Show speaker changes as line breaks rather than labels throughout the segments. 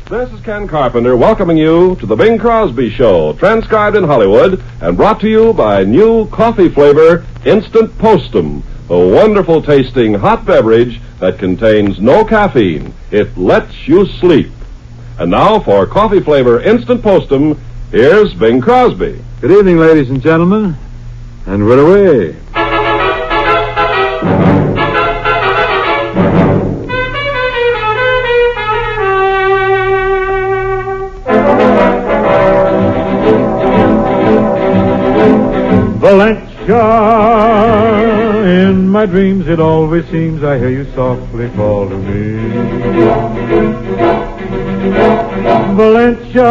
This is Ken Carpenter welcoming you to the Bing Crosby Show, transcribed in Hollywood and brought to you by new coffee flavor Instant Postum, a wonderful tasting hot beverage that contains no caffeine. It lets you sleep. And now for coffee flavor Instant Postum, here's Bing Crosby.
Good evening, ladies and gentlemen, and we're away. Valencia, in my dreams it always seems I hear you softly call to me. Valencia,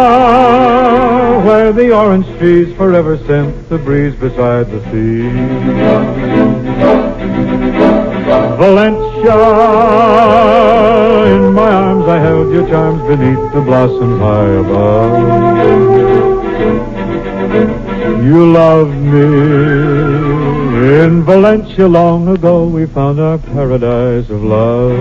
where the orange trees forever scent the breeze beside the sea. Valencia, in my arms I held your charms beneath the blossoms high above. You loved me. In Valencia long ago we found our paradise of love.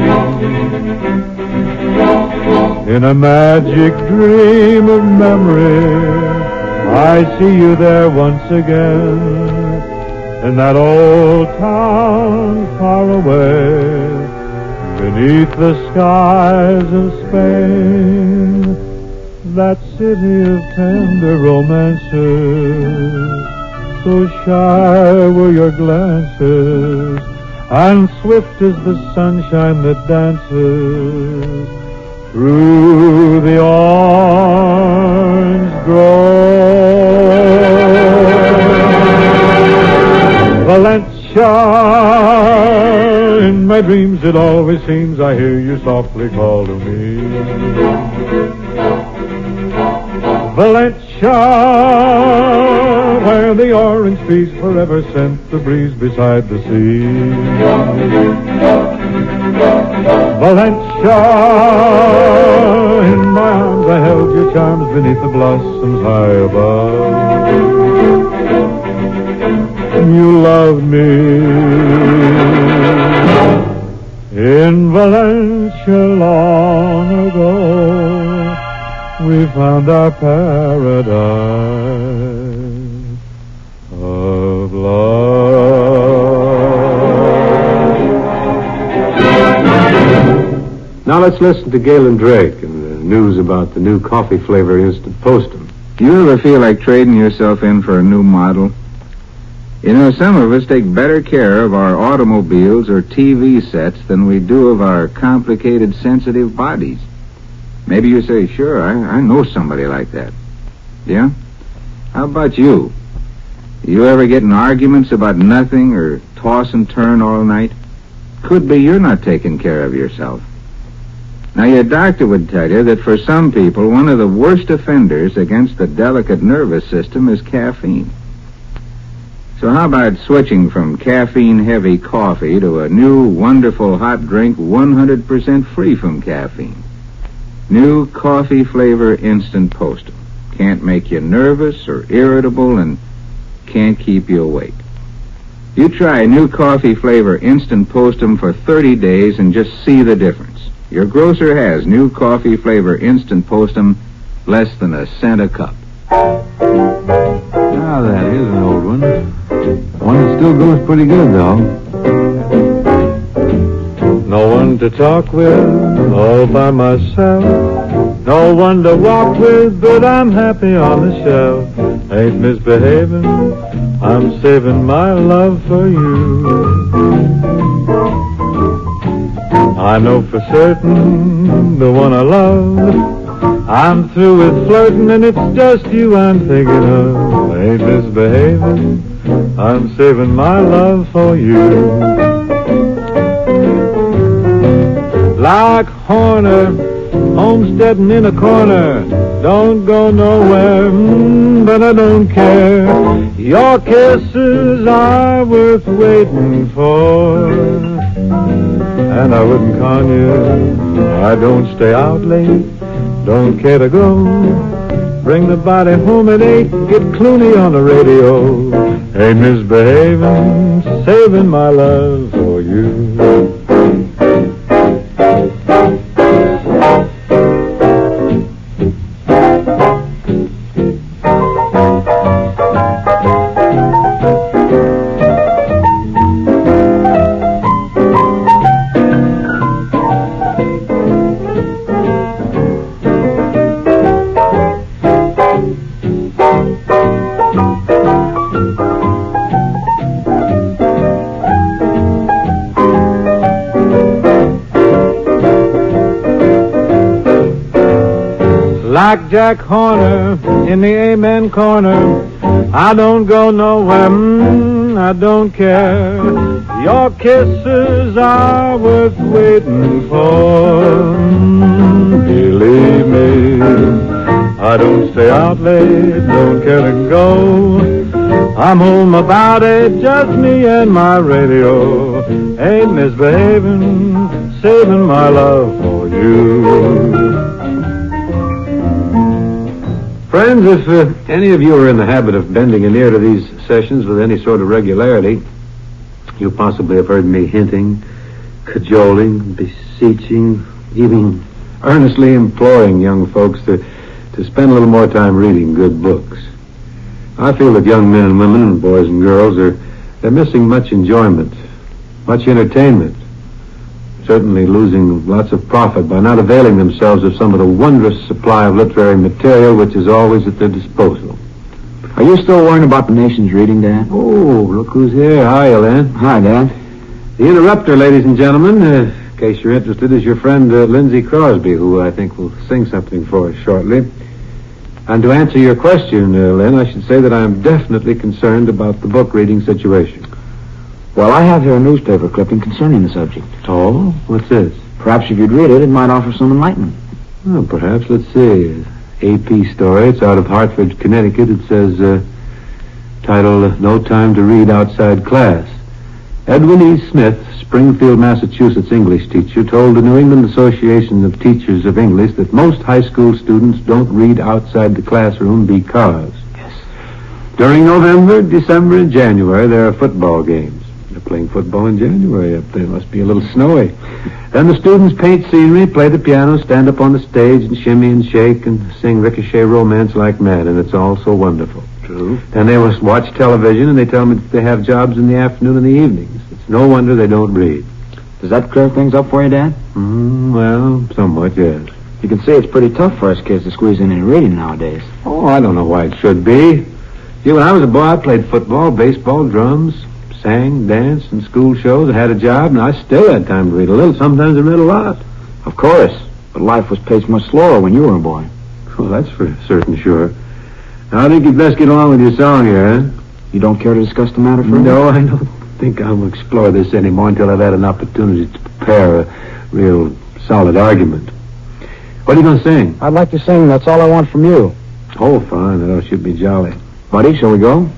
In a magic dream of memory, I see you there once again. In that old town far away, beneath the skies of Spain. That city of tender romances, so shy were your glances, and swift is the sunshine that dances through the orange grove. Valencia, in my dreams it always seems I hear you softly call to me. Valencia, where the orange trees forever scent the breeze beside the sea. Valencia, in my arms I held your charms beneath the blossoms high above. You loved me. In Valencia long ago, we found our paradise of love.
Now let's listen to Galen Drake and the news about the new coffee flavor Instant Postum.
Do you ever feel like trading yourself in for a new model? You know, some of us take better care of our automobiles or TV sets than we do of our complicated, sensitive bodies. Maybe you say, sure, I know somebody like that. Yeah? How about you? You ever get in arguments about nothing or toss and turn all night? Could be you're not taking care of yourself. Now, your doctor would tell you that for some people, one of the worst offenders against the delicate nervous system is caffeine. So how about switching from caffeine-heavy coffee to a new, wonderful hot drink 100% free from caffeine? New coffee flavor Instant Postum. Can't make you nervous or irritable and can't keep you awake. You try new coffee flavor Instant Postum for 30 days and just see the difference. Your grocer has new coffee flavor Instant Postum, less than a cent a cup.
Now that is an old one. One that still goes pretty good, though. No one to talk with, all by myself. No one to walk with, but I'm happy on the shelf. Ain't misbehaving, I'm saving my love for you. I know for certain the one I love. I'm through with flirting and it's just you I'm thinking of. Ain't misbehaving, I'm saving my love for you. Like Horner, homesteading in a corner. Don't go nowhere, but I don't care. Your kisses are worth waiting for. And I wouldn't con you, I don't stay out late. Don't care to go. Bring the body home at 8. Get Clooney on the radio. Ain't misbehaving, saving my love for you. like Jack Horner in the Amen corner. I don't go nowhere, I don't care. Your kisses are worth waiting for. Believe me, I don't stay out late, don't care to go. I'm home about 8, just me and my radio. Ain't misbehaving, saving my love for you.
Friends, if any of you are in the habit of bending an ear to these sessions with any sort of regularity, you possibly have heard me hinting, cajoling, beseeching, even earnestly imploring young folks to spend a little more time reading good books. I feel that young men and women and boys and girls they're missing much enjoyment, much entertainment, certainly losing lots of profit by not availing themselves of some of the wondrous supply of literary material which is always at their disposal.
Are you still worrying about the nation's reading, Dad?
Oh, look who's here. Hi, Ellen.
Hi, Dad.
The interrupter, ladies and gentlemen, in case you're interested, is your friend Lindsay Crosby, who I think will sing something for us shortly. And to answer your question, Lynn, I should say that I am definitely concerned about the book reading situation.
Well, I have here a newspaper clipping concerning the subject.
Oh? What's this?
Perhaps if you'd read it, it might offer some enlightenment.
Well, perhaps. Let's see. AP story. It's out of Hartford, Connecticut. It says, title, No Time to Read Outside Class. Edwin E. Smith, Springfield, Massachusetts English teacher, told the New England Association of Teachers of English that most high school students don't read outside the classroom because during November, December, and January, there are football games. They're playing football in January up there. It must be a little snowy. Then the students paint scenery, play the piano, stand up on the stage and shimmy and shake and sing Ricochet Romance like mad, and it's all so wonderful.
True.
Then they must watch television, and they tell me that they have jobs in the afternoon and the evenings. It's no wonder they don't read.
Does that clear things up for you, Dad?
Well, somewhat, yes.
You can see it's pretty tough for us kids to squeeze in any reading nowadays.
Oh, I don't know why it should be. See, when I was a boy, I played football, baseball, drums, sang, danced, in school shows. I had a job, and I still had time to read a little. Sometimes I read a lot.
Of course, but life was paced much slower when you were a boy.
Well, that's for certain sure. Now, I think you'd best get along with your song here, huh?
You don't care to discuss the matter further?
No, I don't think I'll explore this anymore until I've had an opportunity to prepare a real solid argument. What are you going to sing?
I'd like to sing That's All I Want From You.
Oh, fine. That should be jolly.
Buddy, shall we go?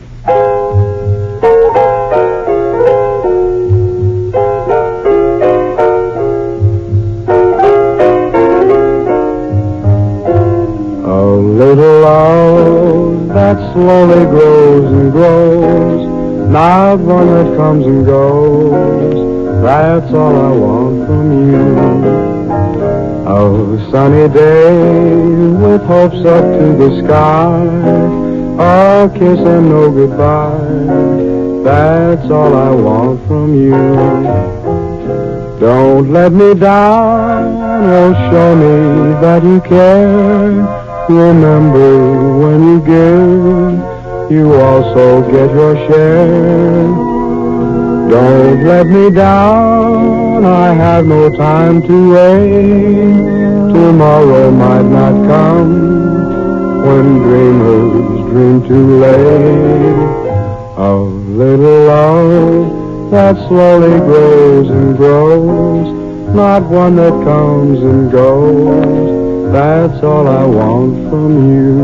A little love that slowly grows and grows, not one that comes and goes, that's all I want from you. A sunny day with hopes up to the sky, a kiss and no goodbye, that's all I want from you. Don't let me down, oh show me that you care. Remember when you give, you also get your share. Don't let me down, I have no time to wait. Tomorrow might not come when dreamers dream too late. A little love that slowly grows and grows, not one that comes and goes, that's all I want from you.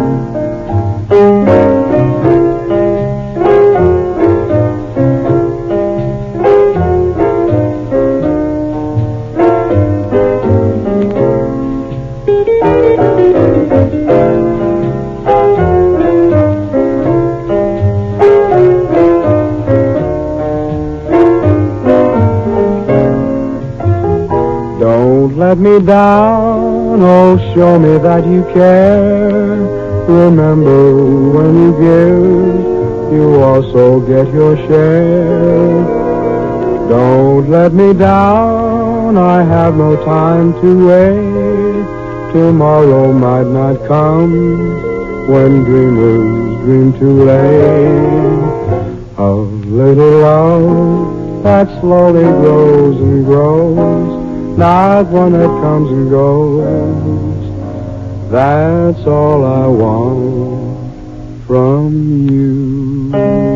Don't let me down, oh, show me that you care. Remember when you give, you also get your share. Don't let me down, I have no time to wait. Tomorrow might not come when dreamers dream too late. A little love that slowly grows and grows, not one that comes and goes, That's all I want from you.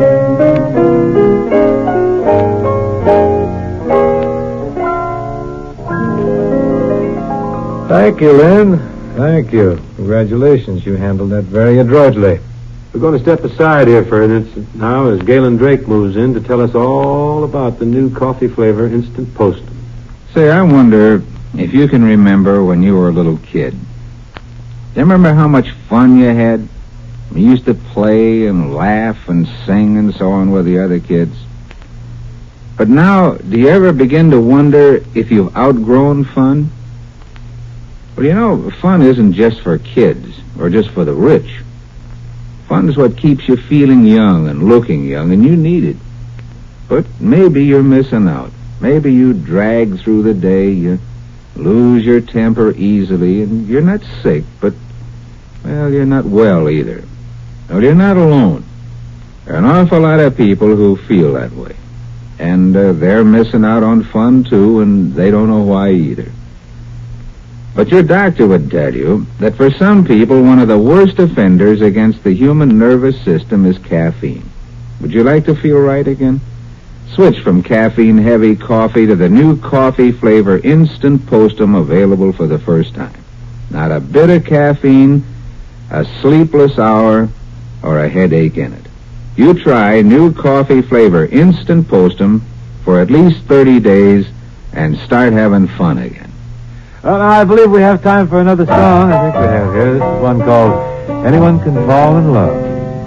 Thank you, Lynn. Thank you. Congratulations. You handled that very adroitly.
We're going to step aside here for an instant now as Galen Drake moves in to tell us all about the new coffee flavor Instant Postum.
Say, I wonder if you can remember when you were a little kid. Do you remember how much fun you had? You used to play and laugh and sing and so on with the other kids. But now, do you ever begin to wonder if you've outgrown fun? Well, you know, fun isn't just for kids or just for the rich. Fun is what keeps you feeling young and looking young, and you need it. But maybe you're missing out. Maybe you drag through the day, you lose your temper easily, and you're not sick, but, well, you're not well either. Well, you're not alone. There are an awful lot of people who feel that way. And they're missing out on fun, too, and they don't know why either. But your doctor would tell you that for some people, one of the worst offenders against the human nervous system is caffeine. Would you like to feel right again? Switch from caffeine-heavy coffee to the new coffee flavor Instant Postum, available for the first time. Not a bit of caffeine, a sleepless hour, or a headache in it. You try new coffee flavor Instant Postum for at least 30 days and start having fun again.
Well, now, I believe we have time for another song. I think we have here. This is one called Anyone Can Fall in Love.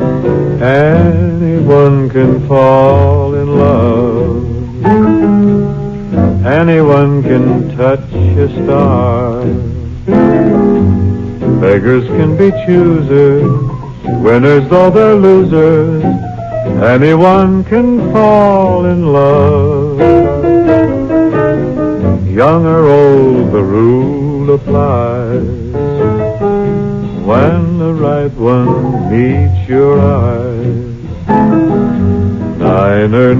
Anyone can fall in love. Anyone can touch a star. Beggars can be choosers, winners though they're losers. Anyone can fall in love. Young or old, the rule applies. When the right one meets your eyes. 9 or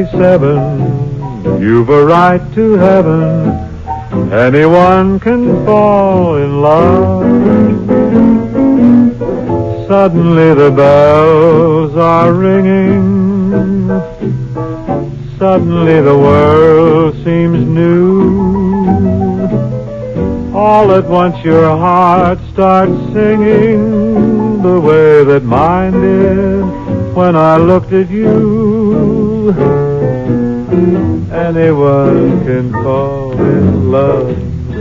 97, you've a right to heaven. Anyone can fall in love. Suddenly the bells are ringing. Suddenly the world seems new. All at once your heart starts singing the way that mine did when I looked at you. Anyone can fall in love.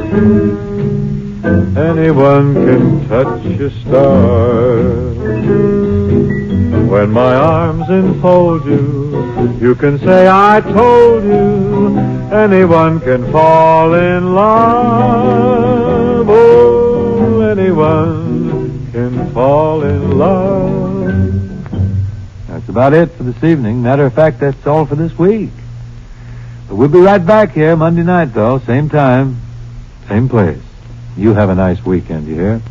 Anyone can touch a star. When my arms enfold you, you can say I told you. Anyone can fall in love. Oh, anyone can fall in love. That's about it for this evening. Matter of fact, that's all for this week. But we'll be right back here Monday night, though. Same time, same place. You have a nice weekend, you hear?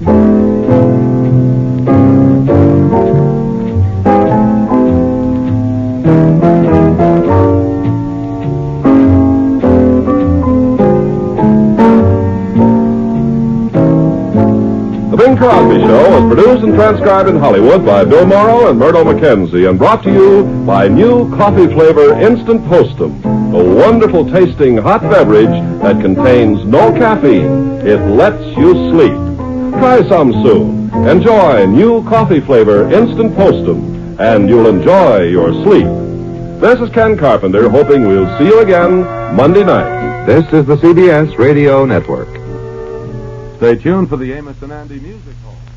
The Bing Crosby Show was produced and transcribed in Hollywood by Bill Morrow and Myrtle McKenzie and brought to you by new coffee flavor Instant Postum, a wonderful tasting hot beverage that contains no caffeine. It lets you sleep. Try some soon. Enjoy new coffee flavor Instant Postum, and you'll enjoy your sleep. This is Ken Carpenter, hoping we'll see you again Monday night.
This is the CBS Radio Network.
Stay tuned for the Amos and Andy Music Hall.